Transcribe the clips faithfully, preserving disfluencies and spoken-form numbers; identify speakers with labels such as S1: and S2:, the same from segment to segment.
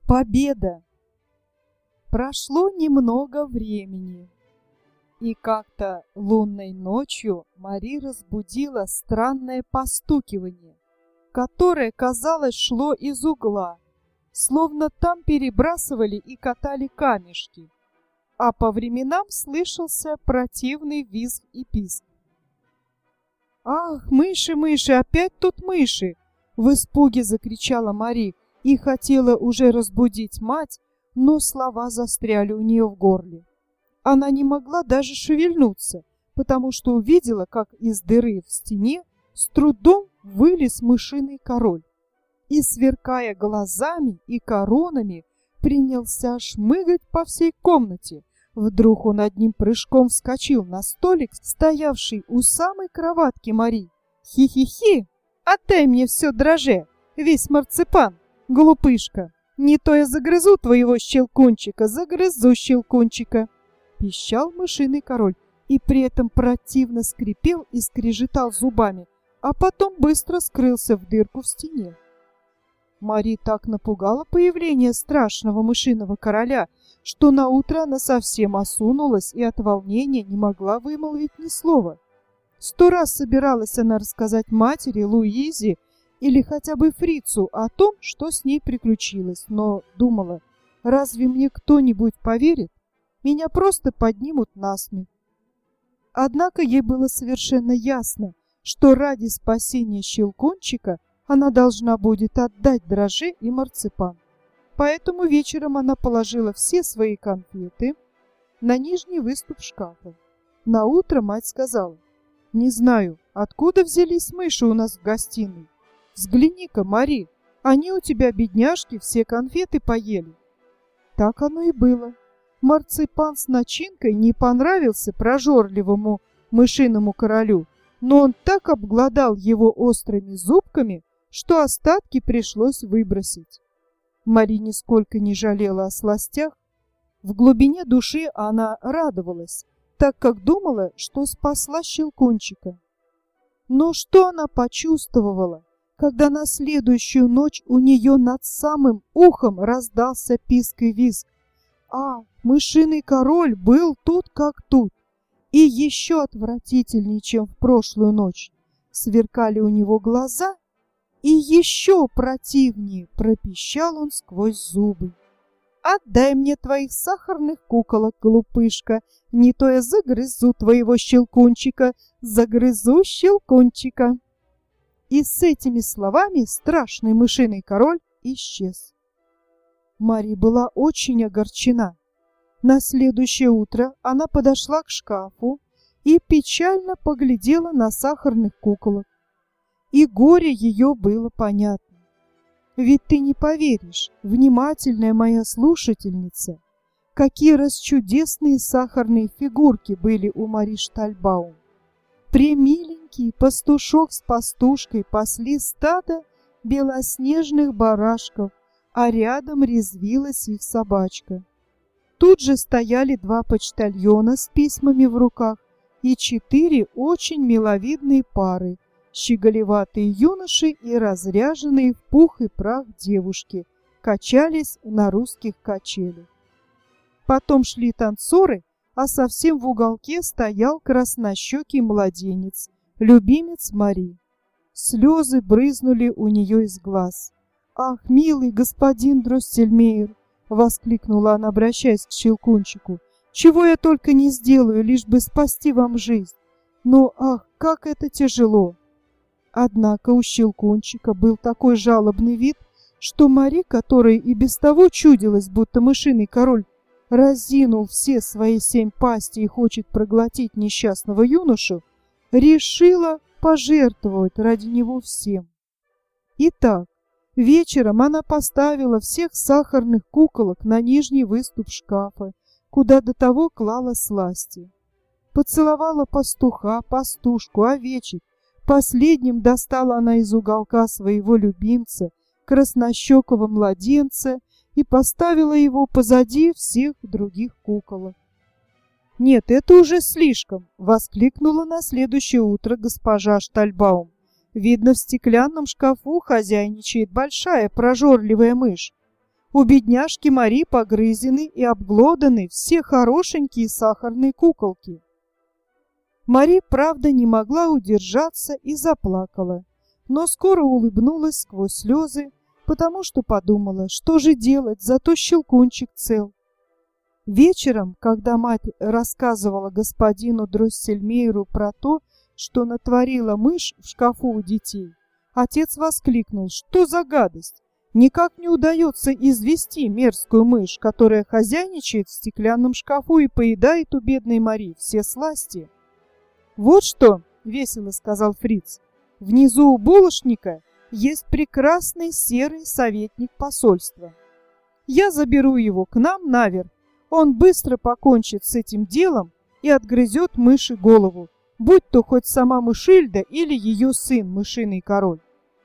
S1: Победа! Прошло немного времени, и как-то лунной ночью Мари разбудила странное постукивание, которое, казалось, шло из угла, словно там перебрасывали и катали камешки, а по временам слышался противный визг и писк. «Ах, мыши, мыши, опять тут мыши!» — в испуге закричала Мари и хотела уже разбудить мать, но слова застряли у нее в горле. Она не могла даже шевельнуться, потому что увидела, как из дыры в стене с трудом вылез мышиный король и, сверкая глазами и коронами, принялся шмыгать по всей комнате. Вдруг он одним прыжком вскочил на столик, стоявший у самой кроватки Мари. «Хи-хи-хи! Отдай мне все драже, весь марципан, глупышка! Не то я загрызу твоего щелкунчика, загрызу щелкунчика!» Пищал мышиный король и при этом противно скрипел и скрежетал зубами, а потом быстро скрылся в дырку в стене. Мари так напугало появление страшного мышиного короля, что наутро она совсем осунулась и от волнения не могла вымолвить ни слова. Сто раз собиралась она рассказать матери, Луизе или хотя бы Фрицу о том, что с ней приключилось, но думала, разве мне кто-нибудь поверит? Меня просто поднимут на смех. Однако ей было совершенно ясно, что ради спасения щелкунчика она должна будет отдать дрожжи и марципан. Поэтому вечером она положила все свои конфеты на нижний выступ шкафа. Наутро мать сказала: «Не знаю, откуда взялись мыши у нас в гостиной. Взгляни-ка, Мари, они у тебя, бедняжки, все конфеты поели». Так оно и было. Марципан с начинкой не понравился прожорливому мышиному королю, но он так обглодал его острыми зубками, что остатки пришлось выбросить. Мари нисколько не жалела о сластях. В глубине души она радовалась, так как думала, что спасла щелкунчика. Но что она почувствовала, когда на следующую ночь у нее над самым ухом раздался писк и визг? А, мышиный король был тут как тут, и еще отвратительнее, чем в прошлую ночь. Сверкали у него глаза, и еще противнее пропищал он сквозь зубы: «Отдай мне твоих сахарных куколок, глупышка, не то я загрызу твоего щелкунчика, загрызу щелкунчика». И с этими словами страшный мышиный король исчез. Мари была очень огорчена. На следующее утро она подошла к шкафу и печально поглядела на сахарных куколок. И горе ее было понятно. Ведь ты не поверишь, внимательная моя слушательница, какие расчудесные сахарные фигурки были у Мари Штальбаум. Премиленький пастушок с пастушкой пасли стадо белоснежных барашков, а рядом резвилась их собачка. Тут же стояли два почтальона с письмами в руках и четыре очень миловидные пары, щеголеватые юноши и разряженные в пух и прах девушки качались на русских качелях. Потом шли танцоры, а совсем в уголке стоял краснощекий младенец, любимец Мари. Слезы брызнули у нее из глаз. «Ах, милый господин Дроссельмейер!» — воскликнула она, обращаясь к щелкунчику. «Чего я только не сделаю, лишь бы спасти вам жизнь! Но, ах, как это тяжело!» Однако у щелкунчика был такой жалобный вид, что Мари, которой и без того чудилось, будто мышиный король разинул все свои семь пасти и хочет проглотить несчастного юношу, решила пожертвовать ради него всем. Итак, вечером она поставила всех сахарных куколок на нижний выступ шкафа, куда до того клала сласти. Поцеловала пастуха, пастушку, овечек. Последним достала она из уголка своего любимца, краснощекого младенца, и поставила его позади всех других куколок. «Нет, это уже слишком!» — воскликнула на следующее утро госпожа Штальбаум. «Видно, в стеклянном шкафу хозяйничает большая прожорливая мышь. У бедняжки Мари погрызены и обглоданы все хорошенькие сахарные куколки. Мари, правда, не могла удержаться и заплакала, но скоро улыбнулась сквозь слезы, потому что подумала, что же делать, зато Щелкунчик цел. Вечером, когда мать рассказывала господину Дроссельмейеру про то, что натворила мышь в шкафу у детей, отец воскликнул: «Что за гадость! Никак не удается извести мерзкую мышь, которая хозяйничает в стеклянном шкафу и поедает у бедной Мари все сласти». «Вот что!» — весело сказал Фриц. «Внизу у булочника есть прекрасный серый советник посольства. Я заберу его к нам наверх. Он быстро покончит с этим делом и отгрызет мыши голову, будь то хоть сама Мышильда или ее сын, мышиный король.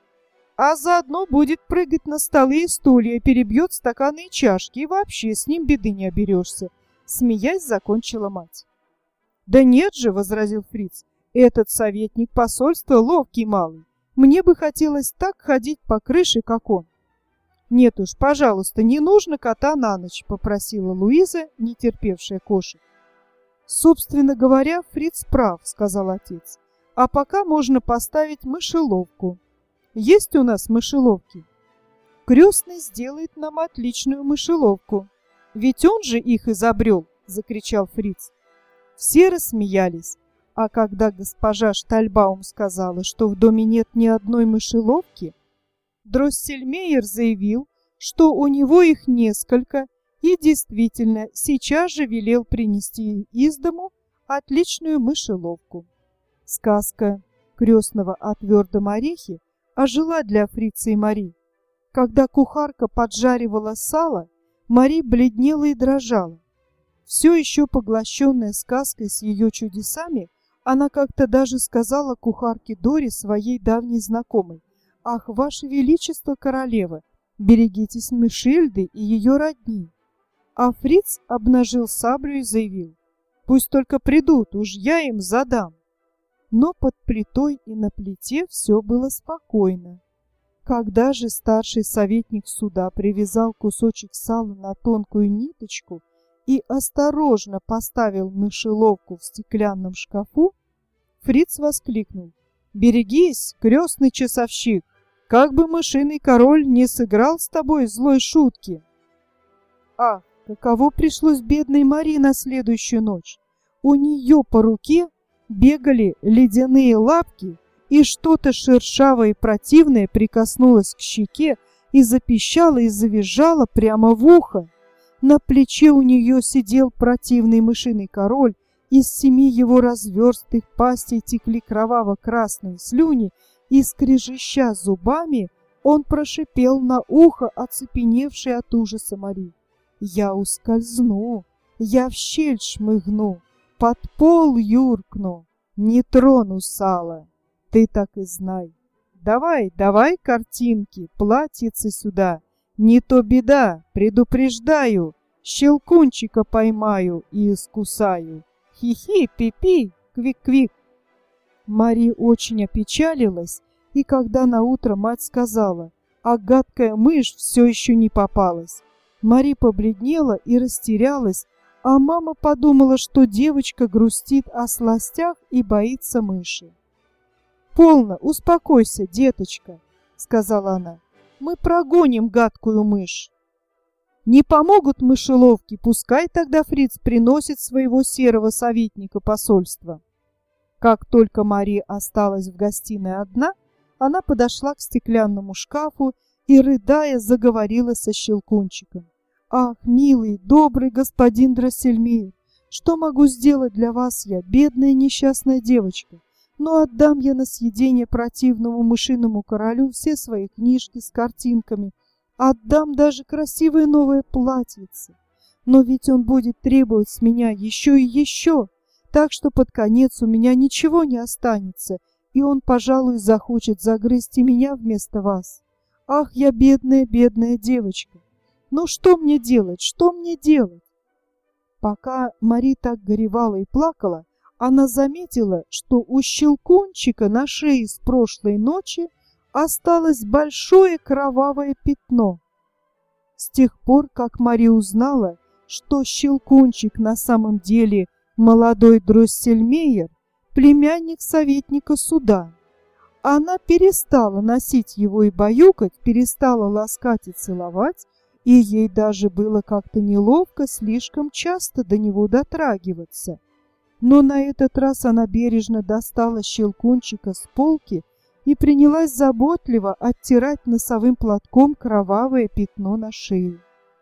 S1: А заодно будет прыгать на столы и стулья, перебьет стаканы и чашки, и вообще с ним беды не оберешься», — смеясь закончила мать. «Да нет же», — возразил Фриц, — «этот советник посольства ловкий малый. Мне бы хотелось так ходить по крыше, как он». «Нет уж, пожалуйста, не нужно кота на ночь», — попросила Луиза, не терпевшая кошек. «Собственно говоря, Фриц прав», — сказал отец. «А пока можно поставить мышеловку. Есть у нас мышеловки? Крестный сделает нам отличную мышеловку. Ведь он же их изобрел», — закричал Фриц. Все рассмеялись, а когда госпожа Штальбаум сказала, что в доме нет ни одной мышеловки, Дроссельмейер заявил, что у него их несколько, и действительно сейчас же велел принести из дому отличную мышеловку. Сказка крестного о твердом орехе ожила для Фрица и Мари. Когда кухарка поджаривала сало, Мари бледнела и дрожала. Все еще поглощенная сказкой с ее чудесами, она как-то даже сказала кухарке Доре, своей давней знакомой: «Ах, ваше величество, королева, берегитесь Мышильды и ее родни». А Фриц обнажил саблю и заявил: «Пусть только придут, уж я им задам». Но под плитой и на плите все было спокойно. Когда же старший советник суда привязал кусочек сала на тонкую ниточку и осторожно поставил мышеловку в стеклянном шкафу, Фриц воскликнул: «Берегись, крестный часовщик, как бы мышиный король не сыграл с тобой злой шутки». Ах, каково пришлось бедной Мари на следующую ночь! У нее по руке бегали ледяные лапки, и что-то шершавое и противное прикоснулось к щеке и запищало и завизжало прямо в ухо. На плече у нее сидел противный мышиный король, из семи его разверстых пастей текли кроваво-красные слюни, и, скрежеща зубами, он прошипел на ухо оцепеневшей от ужаса Мари: «Я ускользну, я в щель шмыгну, под пол юркну, не трону сала, ты так и знай. Давай, давай картинки, платьице сюда, не то беда, предупреждаю, Щелкунчика поймаю и искусаю. Хи-хи, пи-пи, квик-квик». Мари очень опечалилась, и когда наутро мать сказала: «А гадкая мышь все еще не попалась», Мари побледнела и растерялась, а мама подумала, что девочка грустит о сластях и боится мыши. «Полно, успокойся, деточка», — сказала она. «Мы прогоним гадкую мышь. Не помогут мышеловки, пускай тогда Фриц приносит своего серого советника посольства». Как только Мари осталась в гостиной одна, она подошла к стеклянному шкафу и, рыдая, заговорила со Щелкунчиком: «Ах, милый, добрый господин Дроссельмейер, что могу сделать для вас я, бедная несчастная девочка? Но отдам я на съедение противному мышиному королю все свои книжки с картинками, отдам даже красивое новое платьице. Но ведь он будет требовать с меня еще и еще, так что под конец у меня ничего не останется, и он, пожалуй, захочет загрызть и меня вместо вас. Ах, я бедная, бедная девочка! Ну что мне делать, что мне делать?» Пока Мари так горевала и плакала, она заметила, что у Щелкунчика на шее с прошлой ночи осталось большое кровавое пятно. С тех пор, как Мари узнала, что Щелкунчик на самом деле молодой Дроссельмейер, племянник советника суда, она перестала носить его и баюкать, перестала ласкать и целовать, и ей даже было как-то неловко слишком часто до него дотрагиваться. Но на этот раз она бережно достала Щелкунчика с полки и принялась заботливо оттирать носовым платком кровавое пятно на шее.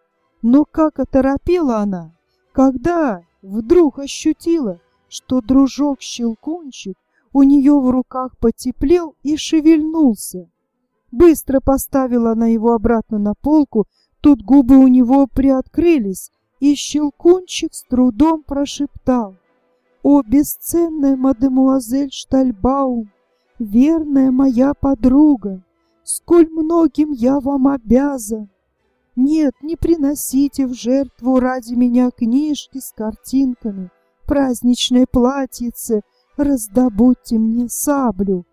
S1: Но как оторопела она, когда вдруг ощутила, что дружок Щелкунчик у нее в руках потеплел и шевельнулся. Быстро поставила она его обратно на полку, тут губы у него приоткрылись, и Щелкунчик с трудом прошептал: «О, бесценная мадемуазель Штальбаум, верная моя подруга, сколь многим я вам обязан! Нет, не приносите в жертву ради меня книжки с картинками, праздничное платьице, раздобудьте мне саблю,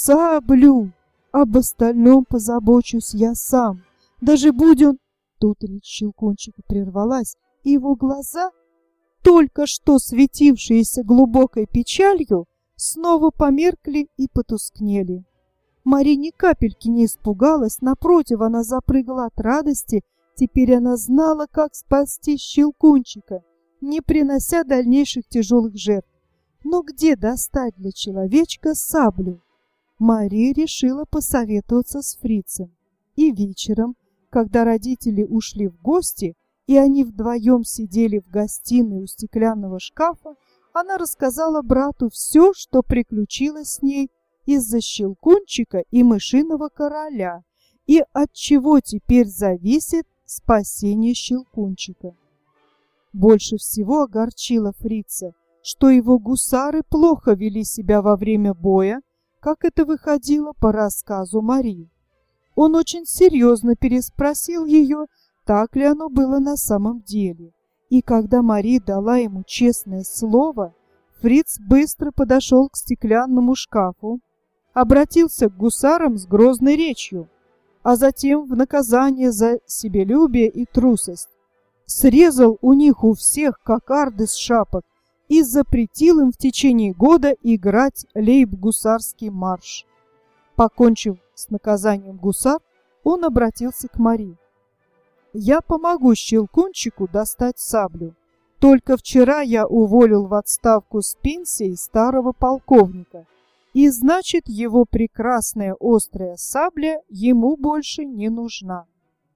S1: саблю! Об остальном позабочусь я сам, даже будь он...» Тут речь Щелкунчика прервалась, и его глаза, только что светившиеся глубокой печалью, снова померкли и потускнели. Мари ни капельки не испугалась, напротив, она запрыгала от радости. Теперь она знала, как спасти Щелкунчика, не принося дальнейших тяжелых жертв. Но где достать для человечка саблю? Мари решила посоветоваться с фрицем. И вечером, когда родители ушли в гости, и они вдвоем сидели в гостиной у стеклянного шкафа, она рассказала брату все, что приключилось с ней из-за Щелкунчика и мышиного короля, и от чего теперь зависит спасение Щелкунчика. Больше всего огорчило фрица, что его гусары плохо вели себя во время боя, как это выходило по рассказу Мари. Он очень серьезно переспросил ее, так ли оно было на самом деле. И когда Мари дала ему честное слово, фриц быстро подошел к стеклянному шкафу, обратился к гусарам с грозной речью, а затем в наказание за себелюбие и трусость срезал у них у всех кокарды с шапок и запретил им в течение года играть лейб-гусарский марш. Покончив с наказанием гусар, он обратился к Мари. «Я помогу Щелкунчику достать саблю. Только вчера я уволил в отставку с пенсией старого полковника, и значит, его прекрасная острая сабля ему больше не нужна».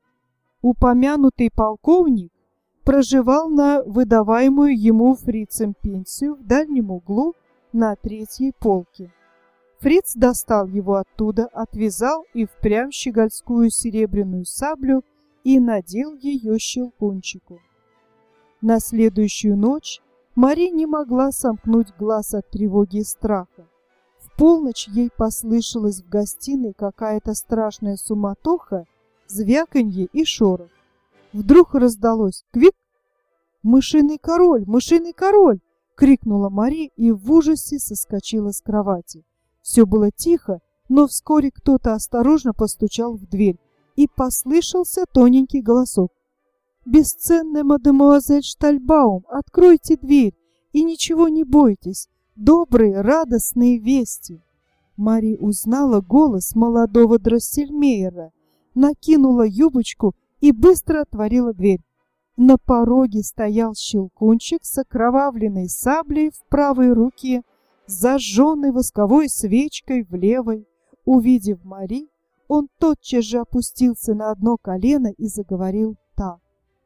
S1: Упомянутый полковник проживал на выдаваемую ему фрицем пенсию в дальнем углу на третьей полке. Фриц достал его оттуда, отвязал и впрямь щегольскую серебряную саблю и надел ее Щелкунчику. На следующую ночь Мари не могла сомкнуть глаз от тревоги и страха. В полночь ей послышалась в гостиной какая-то страшная суматоха, звяканье и шорох. Вдруг раздалось «Квик!» «Мышиный король! Мышиный король!» — крикнула Мари и в ужасе соскочила с кровати. Все было тихо, но вскоре кто-то осторожно постучал в дверь, и послышался тоненький голосок. «Бесценная мадемуазель Штальбаум, откройте дверь и ничего не бойтесь, добрые, радостные вести!» Мари узнала голос молодого Дроссельмейера, накинула юбочку и быстро отворила дверь. На пороге стоял Щелкунчик с окровавленной саблей в правой руке, зажженной восковой свечкой в левой. Увидев Мари, он тотчас же опустился на одно колено и заговорил так.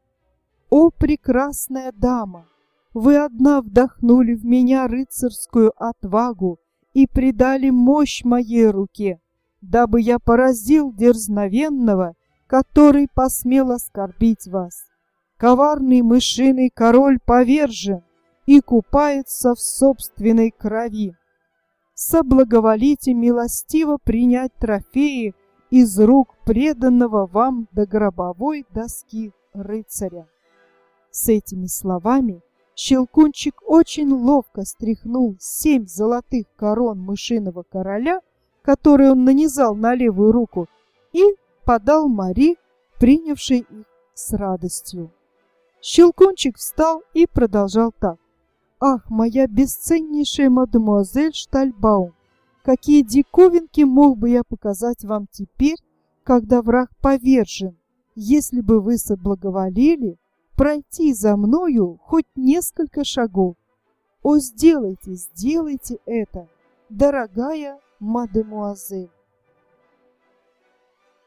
S1: «О, прекрасная дама! Вы одна вдохнули в меня рыцарскую отвагу и придали мощь моей руке, дабы я поразил дерзновенного, который посмел оскорбить вас. Коварный мышиный король повержен и купается в собственной крови. Соблаговолите милостиво принять трофеи из рук преданного вам до гробовой доски рыцаря». С этими словами Щелкунчик очень ловко стряхнул семь золотых корон мышиного короля, которые он нанизал на левую руку, и подал Мари, принявшей их с радостью. Щелкунчик встал и продолжал так. «Ах, моя бесценнейшая мадемуазель Штальбаум, какие диковинки мог бы я показать вам теперь, когда враг повержен, если бы вы соблаговолили пройти за мною хоть несколько шагов. О, сделайте, сделайте это, дорогая мадемуазель!»